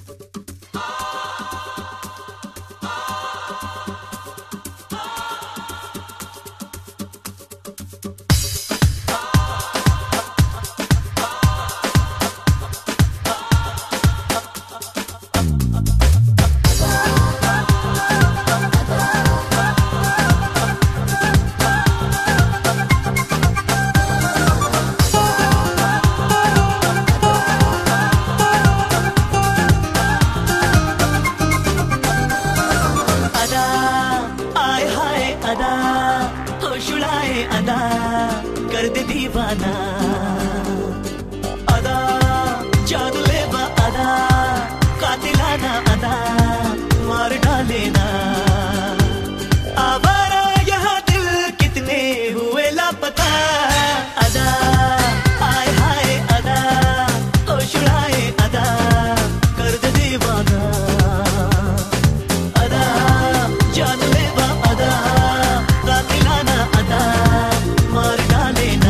अदा होश उड़ाए अदा कर दे दीवाना, अदा जादू लेवा अदा कातिलाना अदा मार डालेना। आवारा यहाँ दिल कितने हुए लापता, अदा आए हाय अदा होश उड़ाए अदा कर दे दीवाना, अदा जादू लेवा अदा कातिलाना अदा मार डालेना।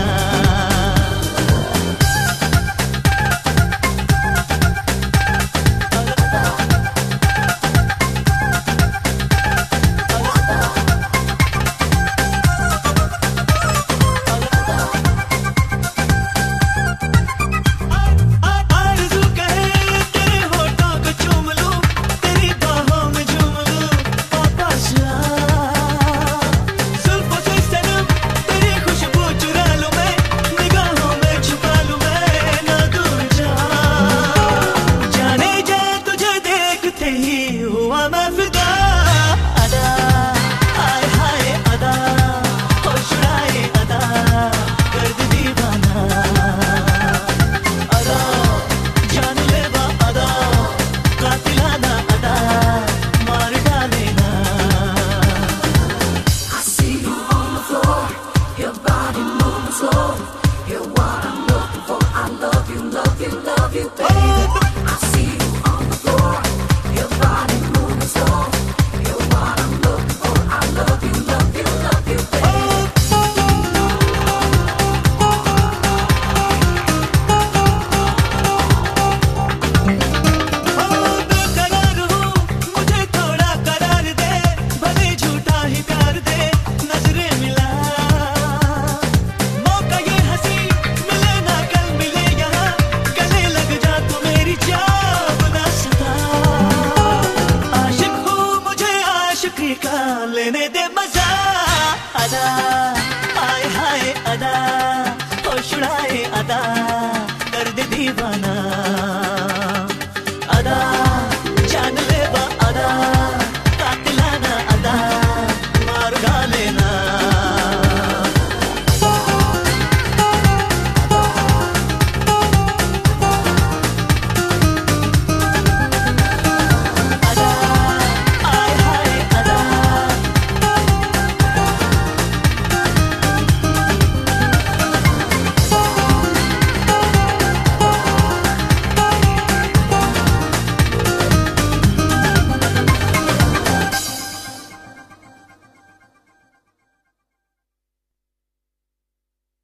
आरज़ू करे तेरे होठों को चूम लूं, तेरी बाहों में झूम लूं, वापस आ जुल्फ़ों से सनम तेरी खुशबू चुरा लूं मैं, निगाहों में छुपा लूं मैं, ना दूर जा जाने जा तुझे देखते ही हुआ मैं फिदा। अदा आए हाय अदा होश उड़ाए अदा कर दे दीवाना, अदा जान लेवा अदा कातिलाना अदा मार डालेना। I see you on the floor, your body moving slow. You're what I'm looking for. I love you, love you, love you, baby. I see you on the floor, your body moving slow. You're what I'm looking for. I love you, love you, love you, baby. बेकरार हूँ मुझे थोड़ा करार दे, भले झूठा ही प्यार दे नजरें मिला। मौका ये हंसी मिले ना कल मिले यहाँ, गले लग जा तू मेरी जान ना सदा। आशिक हूँ मुझे आशिकी का लेने दे मजा, अदा आए हाय अदा होश उड़ाए अदा कर दे दीवाना।